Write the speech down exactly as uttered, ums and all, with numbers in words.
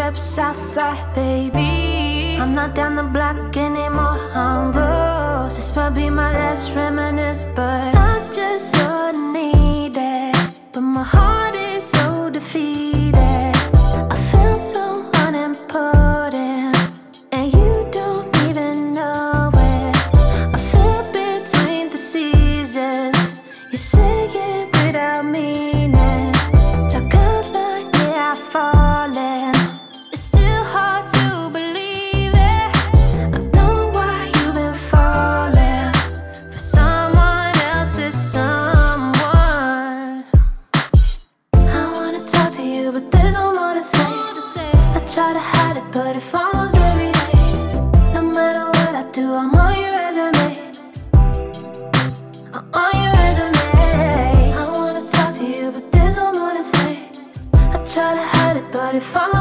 up Southside, baby. I'm not down the block anymore, I'm ghost. This might be my last reminisce, but I just so need it. But my heart is so defeated. I feel so unimportant, and you don't even know it. I feel between the seasons. You say it without meaning. Talk out like yeah, I've fallen. It's still hard to believe it. I know why you've been falling for someone else's someone. I wanna talk to you, but there's no more to say. I try to hide it, but it follows every day. No matter what I do, I'm on your resume. I'm on your resume. I wanna talk to you, but there's no more to say. I try to hide it, but it follows